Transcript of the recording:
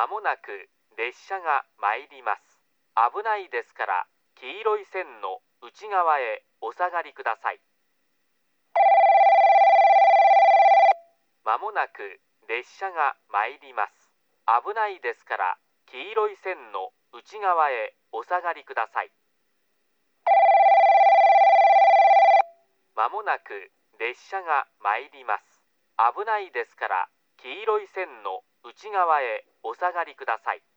まもなく列車が参ります。危ないですから黄色い線の内側へお下がりください。まもなく列車が参ります。危ないですから黄色い線の内側へお下がりください。まもなく列車が参ります。危ないですから黄色い線の内側へお下がりください。